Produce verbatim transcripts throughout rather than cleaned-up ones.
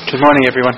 Good morning, everyone.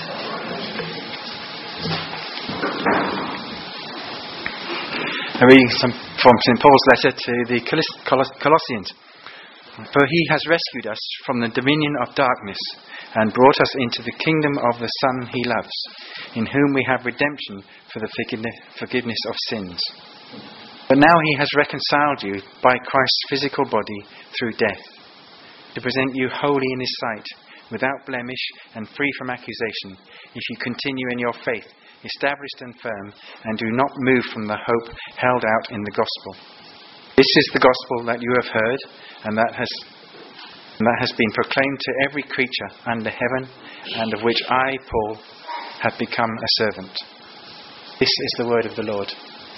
I'm reading some from Saint Paul's letter to the Colossians. For he has rescued us from the dominion of darkness and brought us into the kingdom of the Son he loves, in whom we have redemption for the forgiveness of sins. But now he has reconciled you by Christ's physical body through death, to present you holy in his sight, without blemish and free from accusation, if you continue in your faith, established and firm, and do not move from the hope held out in the gospel. This is the gospel that you have heard, and that has and that has been proclaimed to every creature under heaven, and of which I, Paul, have become a servant. This is the word of the Lord.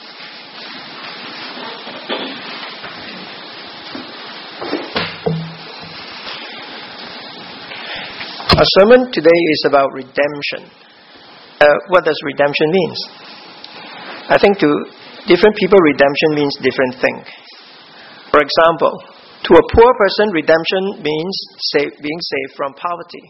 Our sermon today is about redemption. Uh, what does redemption mean? I think to different people, redemption means different things. For example, to a poor person, redemption means save, being saved from poverty.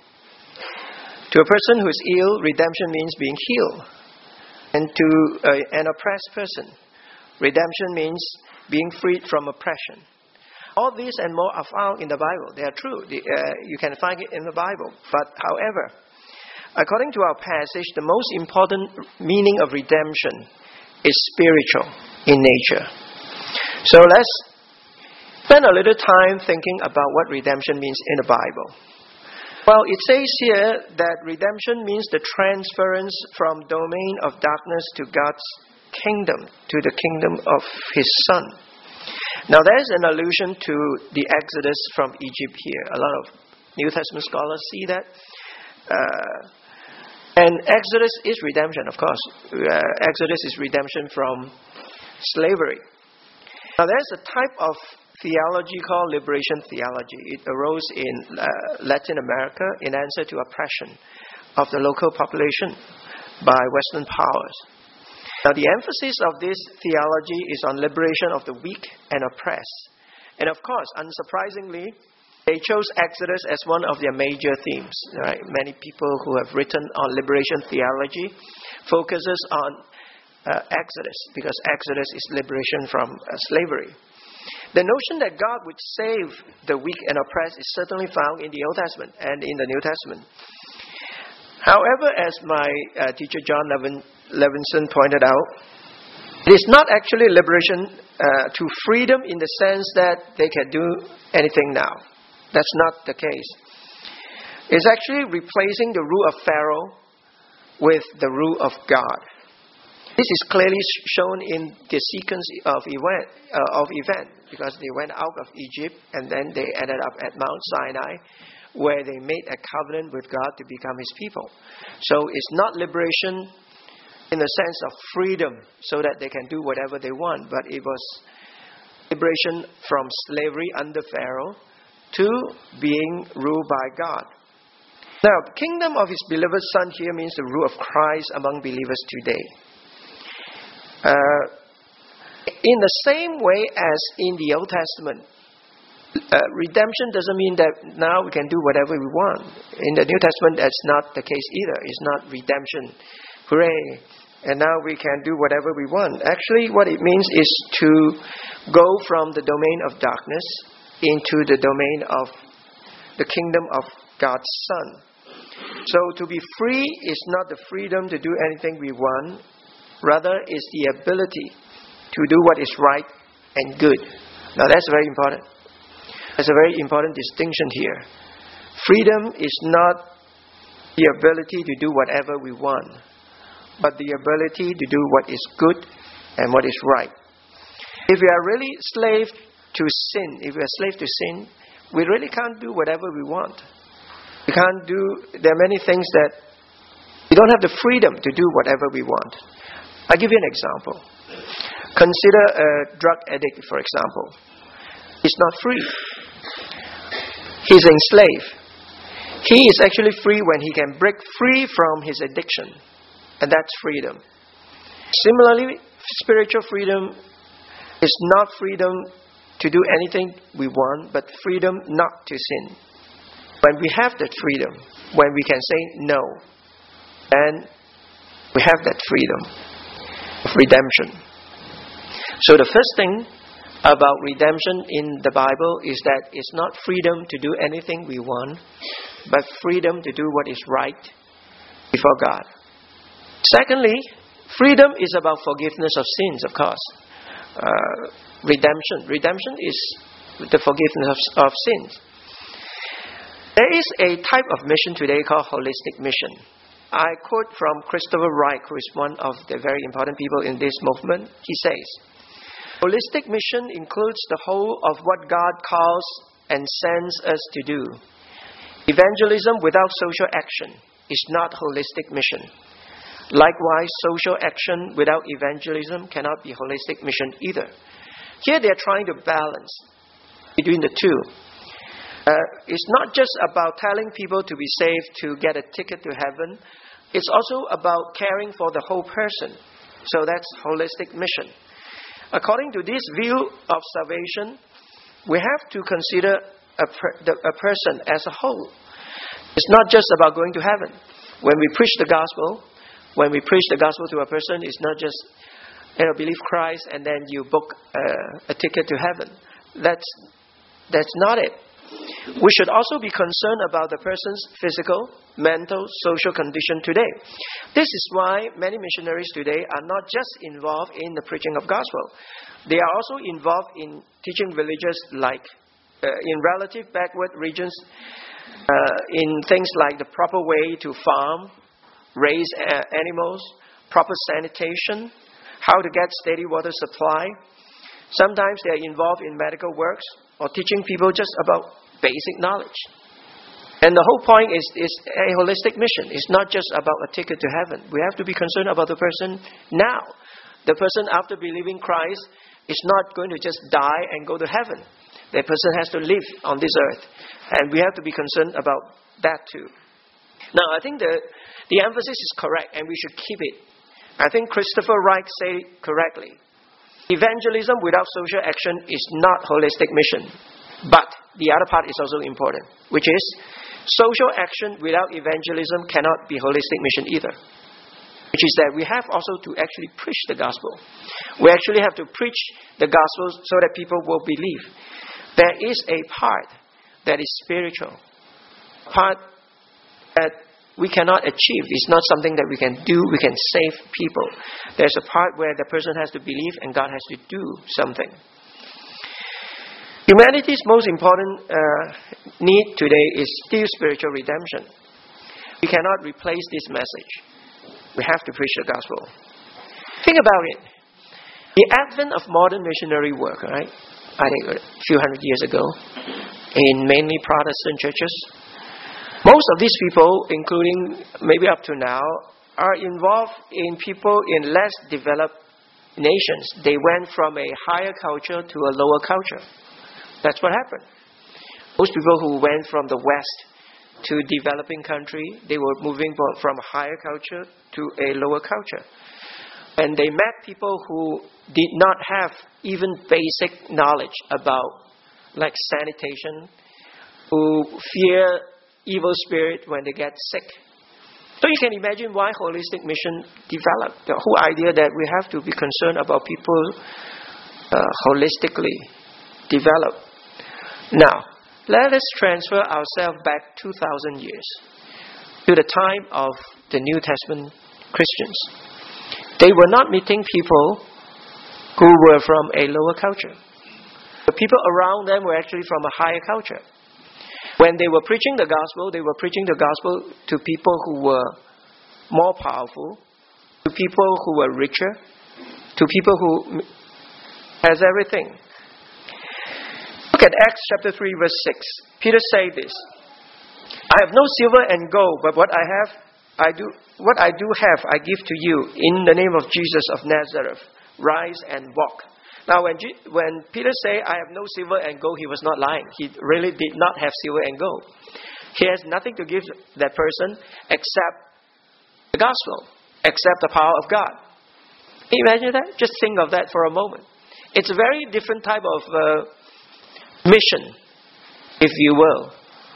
To a person who is ill, redemption means being healed. And to uh, an oppressed person, redemption means being freed from oppression. All these and more are found in the Bible. They are true. The, uh, you can find it in the Bible. But however, according to our passage, the most important meaning of redemption is spiritual in nature. So let's spend a little time thinking about what redemption means in the Bible. Well, it says here that redemption means the transference from domain of darkness to God's kingdom, to the kingdom of his Son. Now, there's an allusion to the Exodus from Egypt here. A lot of New Testament scholars see that. Uh, and Exodus is redemption, of course. Uh, Exodus is redemption from slavery. Now, there's a type of theology called liberation theology. It arose in uh, Latin America in answer to oppression of the local population by Western powers. Now, the emphasis of this theology is on liberation of the weak and oppressed. And of course, unsurprisingly, they chose Exodus as one of their major themes. Right? Many people who have written on liberation theology focuses on uh, Exodus, because Exodus is liberation from uh, slavery. The notion that God would save the weak and oppressed is certainly found in the Old Testament and in the New Testament. However, as my uh, teacher John Levin, Levinson pointed out, it is not actually liberation uh, to freedom in the sense that they can do anything now. That's not the case. It's actually replacing the rule of Pharaoh with the rule of God. This is clearly shown in the sequence of event, uh, of event, because they went out of Egypt and then they ended up at Mount Sinai, where they made a covenant with God to become his people. So it's not liberation in the sense of freedom so that they can do whatever they want, but it was liberation from slavery under Pharaoh to being ruled by God. Now, the kingdom of his beloved Son here means the rule of Christ among believers today. Uh, in the same way as in the Old Testament, Uh, redemption doesn't mean that now we can do whatever we want. In the New Testament, that's not the case either. It's not redemption. Hooray. And now we can do whatever we want. Actually, what it means is to go from the domain of darkness into the domain of the kingdom of God's Son. So to be free is not the freedom to do anything we want. Rather, it's the ability to do what is right and good. Now, that's very important. There's a very important distinction here. Freedom is not the ability to do whatever we want, but the ability to do what is good and what is right. If we are really slave to sin, if we are slave to sin, we really can't do whatever we want. We can't do, there are many things that we don't have the freedom to do whatever we want. I'll give you an example. Consider a drug addict, for example. He's not free. He's enslaved. He is actually free when he can break free from his addiction. And that's freedom. Similarly, spiritual freedom is not freedom to do anything we want, but freedom not to sin. When we have that freedom, when we can say no, and we have that freedom of redemption. So the first thing about redemption in the Bible is that it's not freedom to do anything we want, but freedom to do what is right before God. Secondly, freedom is about forgiveness of sins, of course. Uh, redemption. Redemption is the forgiveness of, of sins. There is a type of mission today called holistic mission. I quote from Christopher Wright, who is one of the very important people in this movement. He says, holistic mission includes the whole of what God calls and sends us to do. Evangelism without social action is not holistic mission. Likewise, social action without evangelism cannot be holistic mission either. Here they are trying to balance between the two. Uh, it's not just about telling people to be saved to get a ticket to heaven. It's also about caring for the whole person. So that's holistic mission. According to this view of salvation, we have to consider a, per, the, a person as a whole. It's not just about going to heaven. When we preach the gospel, when we preach the gospel to a person, it's not just, you know, believe Christ and then you book uh, a ticket to heaven. That's that's not it. We should also be concerned about the person's physical, mental, social condition today. This is why many missionaries today are not just involved in the preaching of gospel. They are also involved in teaching villages like uh, in relative backward regions, uh, in things like the proper way to farm, raise uh, animals, proper sanitation, how to get steady water supply. Sometimes they are involved in medical works or teaching people just about basic knowledge. And the whole point is, is a holistic mission. It's not just about a ticket to heaven. We have to be concerned about the person now. The person after believing Christ is not going to just die and go to heaven. The person has to live on this earth. And we have to be concerned about that too. Now, I think the, the emphasis is correct and we should keep it. I think Christopher Wright said it correctly. Evangelism without social action is not holistic mission. But the other part is also important, which is social action without evangelism cannot be holistic mission either. Which is that we have also to actually preach the gospel. We actually have to preach the gospel so that people will believe. There is a part that is spiritual. A part that we cannot achieve. It's not something that we can do. We can save people. There's a part where the person has to believe and God has to do something. Humanity's most important uh, need today is still spiritual redemption. We cannot replace this message. We have to preach the gospel. Think about it. The advent of modern missionary work, right? I think a few hundred years ago, in mainly Protestant churches, most of these people, including maybe up to now, are involved in people in less developed nations. They went from a higher culture to a lower culture. That's what happened. Most people who went from the West to developing country, they were moving from a higher culture to a lower culture. And they met people who did not have even basic knowledge about like sanitation, who fear evil spirit when they get sick. So you can imagine why holistic mission developed. The whole idea that we have to be concerned about people uh, holistically developed. Now, let us transfer ourselves back two thousand years to the time of the New Testament Christians. They were not meeting people who were from a lower culture. The people around them were actually from a higher culture. When they were preaching the gospel, they were preaching the gospel to people who were more powerful, to people who were richer, to people who has everything. Look at Acts chapter three, verse six. Peter said this, I have no silver and gold, but what I have, I do, what I do have, I give to you in the name of Jesus of Nazareth. Rise and walk. Now, when, G- when Peter said, I have no silver and gold, he was not lying. He really did not have silver and gold. He has nothing to give that person except the gospel, except the power of God. Can you imagine that? Just think of that for a moment. It's a very different type of uh, mission, if you will.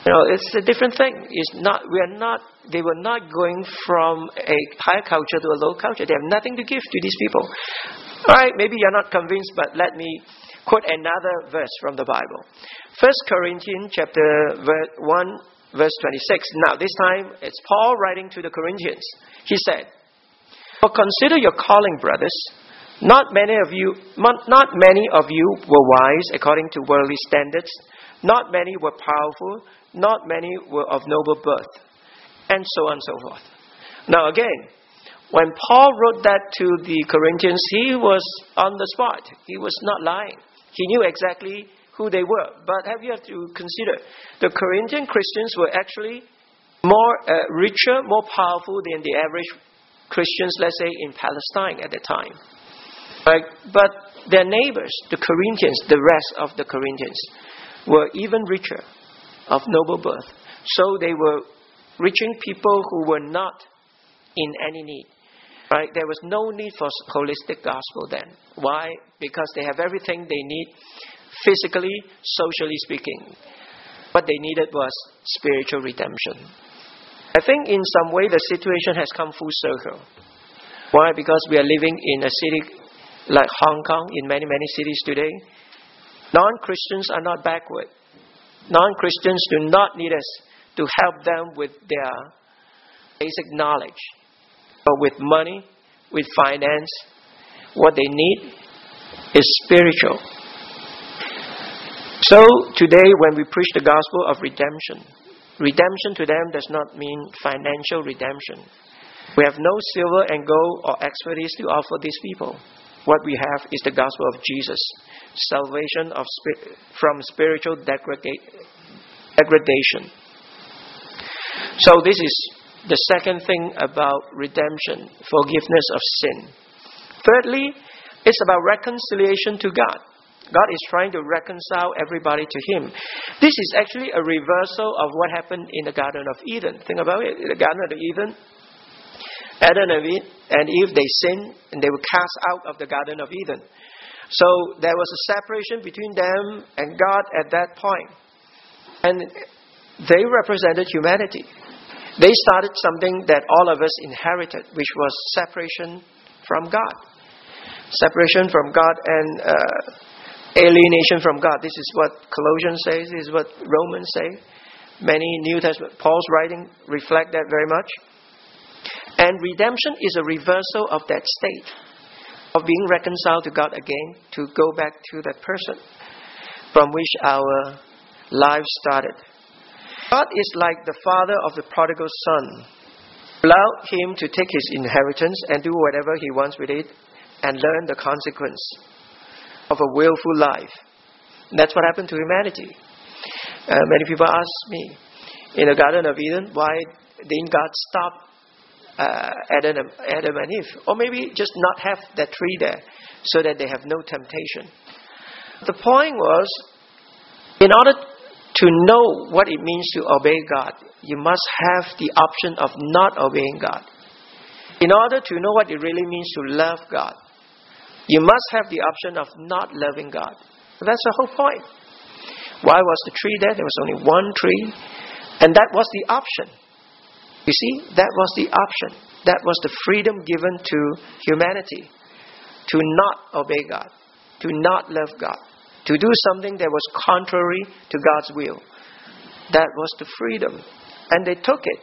You know, it's a different thing. It's not. We are not. They were not going from a higher culture to a low culture. They have nothing to give to these people. All right. Maybe you're not convinced, but let me quote another verse from the Bible. First Corinthians chapter one, verse twenty-six. Now, this time it's Paul writing to the Corinthians. He said, "For consider your calling, brothers. Not many of you, not many of you were wise according to worldly standards. Not many were powerful. Not many were of noble birth," and so on and so forth. Now again, when Paul wrote that to the Corinthians, he was on the spot. He was not lying. He knew exactly who they were. But have you have to consider, the Corinthian Christians were actually more uh, richer, more powerful than the average Christians, let's say, in Palestine at the time. Right? But their neighbors, the Corinthians, the rest of the Corinthians, were even richer, of noble birth. So they were reaching people who were not in any need. Right? There was no need for holistic gospel then. Why? Because they have everything they need, physically, socially speaking. What they needed was spiritual redemption. I think in some way the situation has come full circle. Why? Because we are living in a city like Hong Kong, in many, many cities today. Non-Christians are not backward. Non-Christians do not need us to help them with their basic knowledge. But with money, with finance, what they need is spiritual. So today when we preach the gospel of redemption, redemption to them does not mean financial redemption. We have no silver and gold or expertise to offer these people. What we have is the gospel of Jesus, salvation of spi- from spiritual degrada- degradation. So this is the second thing about redemption, forgiveness of sin. Thirdly, it's about reconciliation to God. God is trying to reconcile everybody to Him. This is actually a reversal of what happened in the Garden of Eden. Think about it. In the Garden of Eden, Adam and Eve, they sinned and they were cast out of the Garden of Eden. So there was a separation between them and God at that point. And they represented humanity. They started something that all of us inherited, which was separation from God. Separation from God and uh, alienation from God. This is what Colossians says. This is what Romans say. Many New Testament, Paul's writing reflect that very much. And redemption is a reversal of that state of being reconciled to God again, to go back to that person from which our lives started. God is like the father of the prodigal son. Allow him to take his inheritance and do whatever he wants with it and learn the consequence of a willful life. And that's what happened to humanity. Uh, many people ask me, in the Garden of Eden, why didn't God stop uh, Adam, Adam and Eve? Or maybe just not have that tree there so that they have no temptation. The point was, in order to know what it means to obey God, you must have the option of not obeying God. In order to know what it really means to love God, you must have the option of not loving God. That's the whole point. Why was the tree there? There was only one tree. And that was the option. You see, that was the option. That was the freedom given to humanity to not obey God, to not love God, to do something that was contrary to God's will. That was the freedom. And they took it.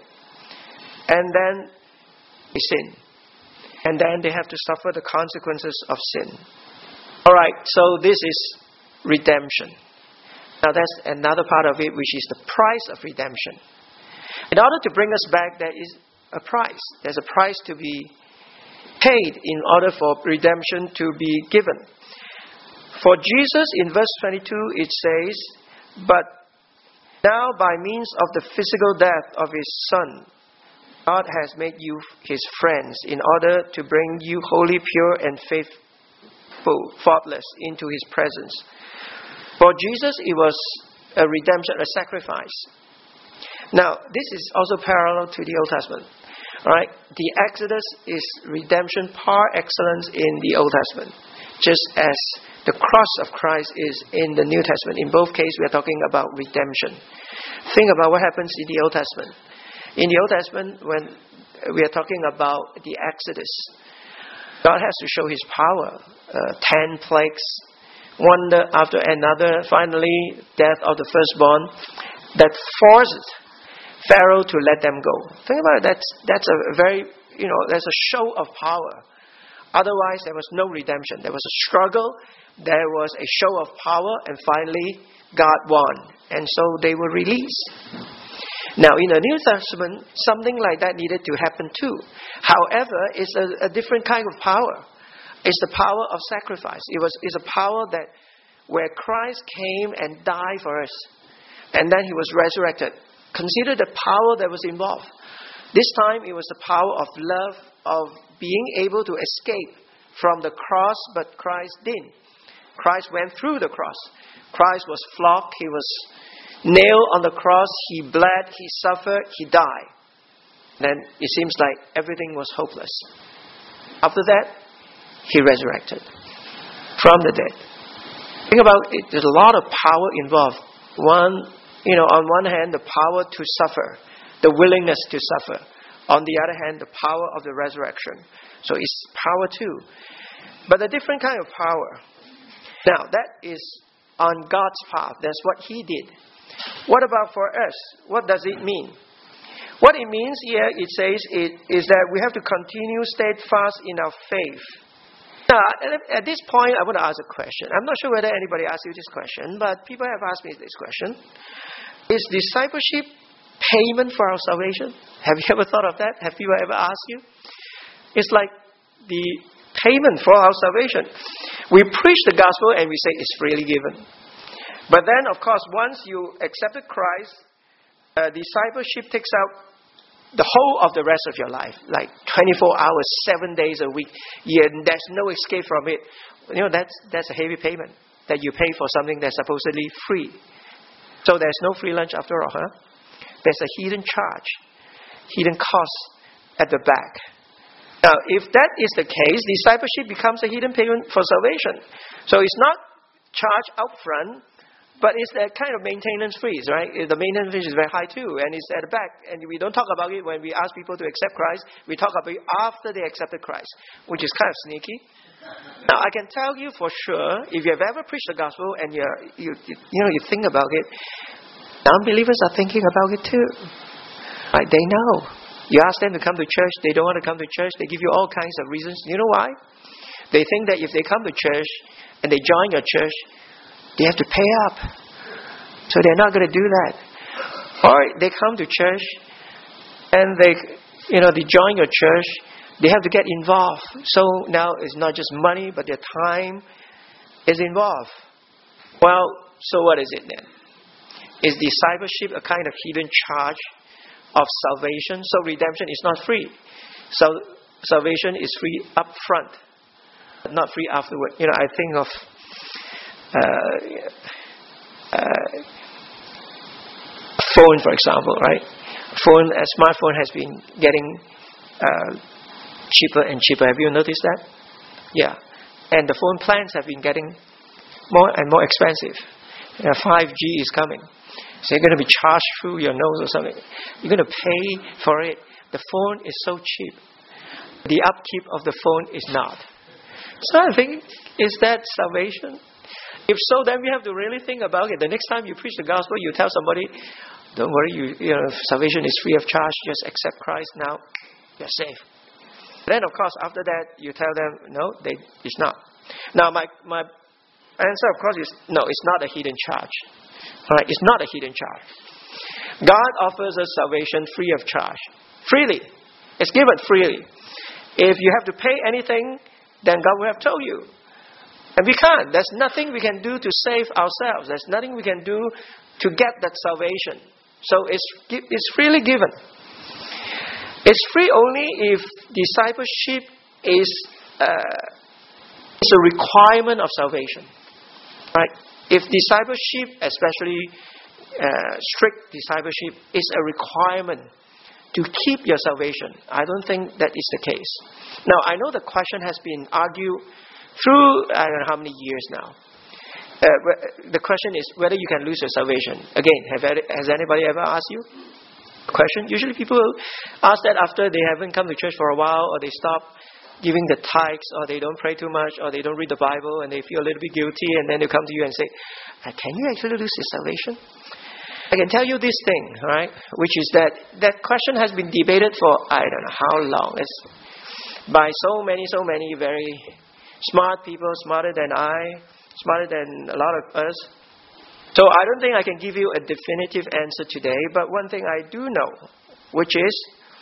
And then they sinned. And then they have to suffer the consequences of sin. Alright, so this is redemption. Now that's another part of it, which is the price of redemption. In order to bring us back, there is a price. There's a price to be paid in order for redemption to be given. For Jesus, in verse twenty-two, it says, "But now by means of the physical death of His Son, God has made you His friends in order to bring you holy, pure, and faithful, faultless into His presence." For Jesus, it was a redemption, a sacrifice. Now, this is also parallel to the Old Testament. Right? The Exodus is redemption par excellence in the Old Testament, just as the cross of Christ is in the New Testament. In both cases, we are talking about redemption. Think about what happens in the Old Testament. In the Old Testament, when we are talking about the Exodus, God has to show His power. Uh, ten plagues, one after another. Finally, death of the firstborn that forces Pharaoh to let them go. Think about it. That's that's a very you know there's a show of power. Otherwise, there was no redemption. There was a struggle. There was a show of power, and finally, God won, and so they were released. Now, in the New Testament, something like that needed to happen too. However, it's a, a different kind of power. It's the power of sacrifice. It was it's a power that where Christ came and died for us, and then He was resurrected. Consider the power that was involved. This time, it was the power of love, of being able to escape from the cross, but Christ didn't. Christ went through the cross. Christ was flogged. He was nailed on the cross. He bled. He suffered. He died. Then it seems like everything was hopeless. After that, He resurrected from the dead. Think about it. There's a lot of power involved. One, you know, on one hand, the power to suffer, the willingness to suffer. On the other hand, the power of the resurrection. So it's power too. But a different kind of power. Now, that is on God's path. That's what He did. What about for us? What does it mean? What it means here, it says, it is that we have to continue steadfast in our faith. Now, at this point, I want to ask a question. I'm not sure whether anybody asked you this question, but people have asked me this question. Is discipleship payment for our salvation? Have you ever thought of that? Have people ever asked you? It's like the payment for our salvation. We preach the gospel and we say it's freely given. But then, of course, once you accepted Christ, uh, discipleship takes out the whole of the rest of your life, like twenty-four hours, seven days a week. Yeah, there's no escape from it. You know, that's that's a heavy payment that you pay for something that's supposedly free. So there's no free lunch after all, huh? There's a hidden charge, hidden cost at the back. Now, if that is the case, discipleship becomes a hidden payment for salvation. So it's not charged up front, but it's that kind of maintenance fees, right? The maintenance fees is very high too, and it's at the back. And we don't talk about it when we ask people to accept Christ. We talk about it after they accepted Christ, which is kind of sneaky. Now, I can tell you for sure, if you have ever preached the gospel and you're, you you you know you think about it, unbelievers are thinking about it too. Right? They know. You ask them to come to church, they don't want to come to church. They give you all kinds of reasons. You know why? They think that if they come to church and they join your church, they have to pay up. So they're not going to do that. Or they come to church and they, you know, they join your church. They have to get involved. So now it's not just money, but their time is involved. Well, so what is it then? Is discipleship a kind of hidden charge of salvation? So redemption is not free. So salvation is free up front, but not free afterward. You know, I think of uh, uh, phone, for example, right? Phone, a smartphone has been getting uh, cheaper and cheaper. Have you noticed that? Yeah. And the phone plans have been getting more and more expensive. You know, five G is coming. So you're going to be charged through your nose or something. You're going to pay for it. The phone is so cheap. The upkeep of the phone is not. So I think, is that salvation? If so, then we have to really think about it. The next time you preach the gospel, you tell somebody, don't worry, you, you know, salvation is free of charge. Just accept Christ now. You're safe. Then, of course, after that, you tell them, no, they, it's not. Now, my, my answer, of course, is no, it's not a hidden charge. All right, it's not a hidden charge. God offers us salvation free of charge. Freely. It's given freely. If you have to pay anything, then God will have told you. And we can't. There's nothing we can do to save ourselves. There's nothing we can do to get that salvation. So it's, it's freely given. It's free only if discipleship is, uh, is a requirement of salvation. Right? If discipleship, especially uh, strict discipleship, is a requirement to keep your salvation, I don't think that is the case. Now, I know the question has been argued through I don't know how many years now. Uh, the question is whether you can lose your salvation. Again, have, has anybody ever asked you a question? Usually people ask that after they haven't come to church for a while, or they stop giving the tithes, or they don't pray too much, or they don't read the Bible, and they feel a little bit guilty, and then they come to you and say, can you actually lose your salvation? I can tell you this thing, right? Which is that that question has been debated for I don't know how long. It's by so many, so many very smart people, smarter than I, smarter than a lot of us. So I don't think I can give you a definitive answer today, but one thing I do know, which is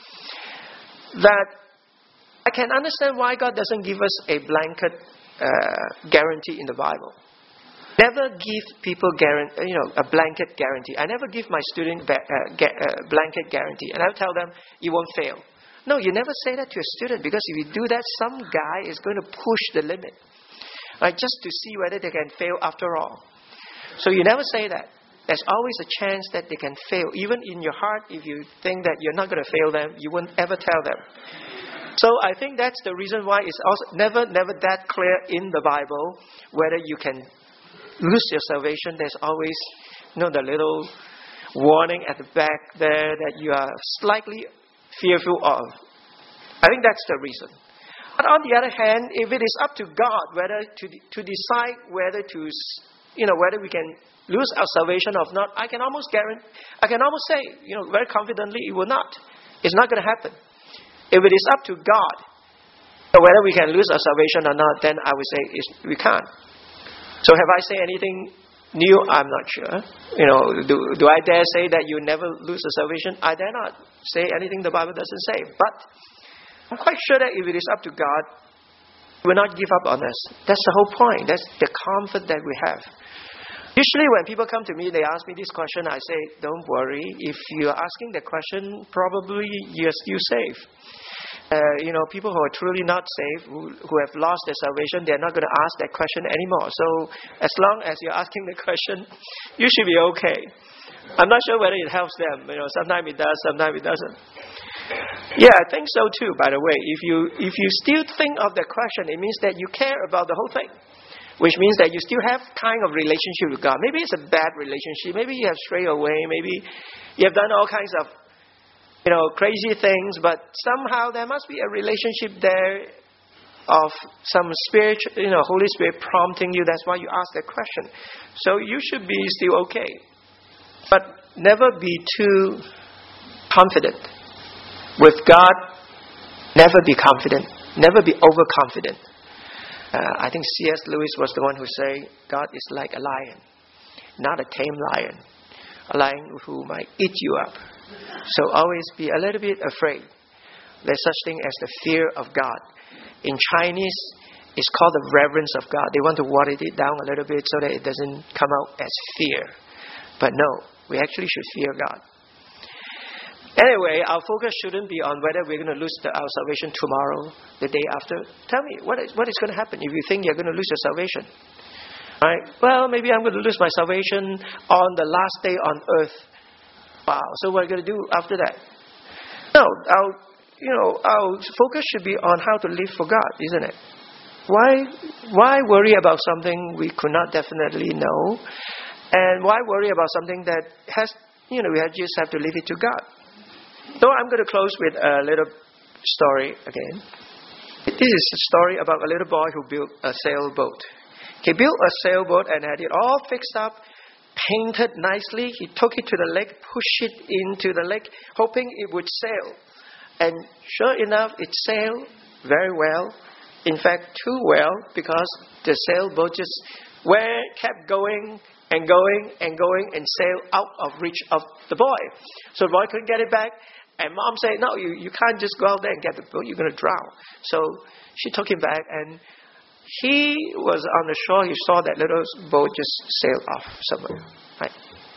that I can understand why God doesn't give us a blanket uh, guarantee in the Bible. Never give people guarantee, you know, a blanket guarantee. I never give my student ba- uh, ga- uh, blanket guarantee, and I tell them you won't fail. No, you never say that to a student, because if you do that, some guy is going to push the limit. Right, just to see whether they can fail after all. So you never say that. There's always a chance that they can fail. Even in your heart, if you think that you're not going to fail them, you won't ever tell them. So I think that's the reason why it's also never, never that clear in the Bible whether you can lose your salvation. There's always, you know, the little warning at the back there that you are slightly fearful of. I think that's the reason. But on the other hand, if it is up to God whether to to decide whether to, you know, whether we can lose our salvation or not, I can almost guarantee, I can almost say, you know, very confidently, it will not. It's not going to happen. If it is up to God whether we can lose our salvation or not, then I would say it's, we can't. So have I said anything new? I'm not sure. You know, do do I dare say that you never lose your salvation? I dare not say anything the Bible doesn't say. But I'm quite sure that if it is up to God, He will not give up on us. That's the whole point. That's the comfort that we have. Usually when people come to me, they ask me this question, I say, don't worry. If you're asking the question, probably you're still safe. Uh, you know, people who are truly not saved, who, who have lost their salvation, they're not going to ask that question anymore. So as long as you're asking the question, you should be okay. I'm not sure whether it helps them. You know, sometimes it does, sometimes it doesn't. Yeah, I think so too, by the way. If you if you still think of the question, it means that you care about the whole thing. Which means that you still have kind of relationship with God. Maybe it's a bad relationship. Maybe you have strayed away. Maybe you have done all kinds of, you know, crazy things. But somehow there must be a relationship there of some spiritual, you know, Holy Spirit prompting you. That's why you ask that question. So you should be still okay. But never be too confident. With God, never be confident. Never be overconfident. Uh, I think C S Lewis was the one who said, God is like a lion, not a tame lion. A lion who might eat you up. So always be a little bit afraid. There's such thing as the fear of God. In Chinese, it's called the reverence of God. They want to water it down a little bit so that it doesn't come out as fear. But no, we actually should fear God. Anyway, our focus shouldn't be on whether we're going to lose the, our salvation tomorrow, the day after. Tell me, what is, what is going to happen if you think you're going to lose your salvation? Right? Well, maybe I'm going to lose my salvation on the last day on earth. Wow, so what are you going to do after that? No, our, you know, our focus should be on how to live for God, isn't it? Why, why worry about something we could not definitely know? And why worry about something that has, you know, we just have to leave it to God? So I'm going to close with a little story again. This is a story about a little boy who built a sailboat. He built a sailboat and had it all fixed up, painted nicely. He took it to the lake, pushed it into the lake, hoping it would sail. And sure enough, it sailed very well. In fact, too well, because the sailboat just where kept going and going and going and sailed out of reach of the boy. So the boy couldn't get it back. And mom said, no, you, you can't just go out there and get the boat. You're going to drown. So she took him back, and he was on the shore. He saw that little boat just sail off somewhere. Right?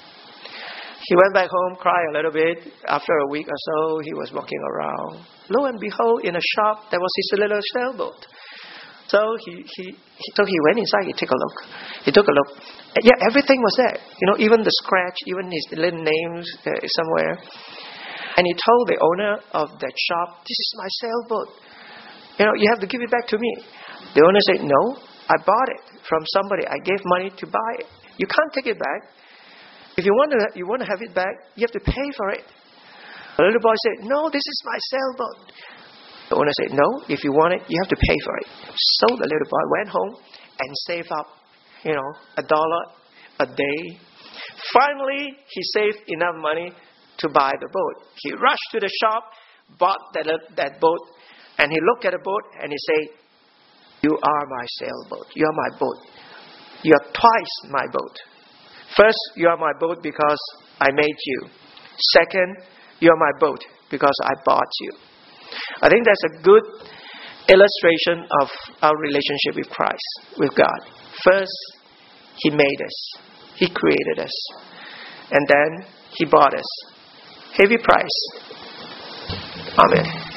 He went back home, cried a little bit. After a week or so, he was walking around. Lo and behold, in a shop, there was his little sailboat. So he, he, he, so he went inside, he took a look. He took a look. And yeah, everything was there. You know, even the scratch, even his little names uh, somewhere. And he told the owner of that shop, this is my sailboat. You know, you have to give it back to me. The owner said, no, I bought it. from somebody. I gave money to buy it. You can't take it back. If you want to, you want to have it back, you have to pay for it. The little boy said, no, this is my sailboat. The owner said, no, if you want it, you have to pay for it. So the little boy went home and saved up, you know, a dollar a day. Finally, he saved enough money to buy the boat. He rushed to the shop, bought that, that boat, and he looked at the boat and he said, you are my sailboat. You are my boat. You are twice my boat. First, you are my boat because I made you. Second, you are my boat because I bought you. I think that's a good illustration of our relationship with Christ, with God. First, He made us. He created us. And then He bought us. Heavy price. Amen.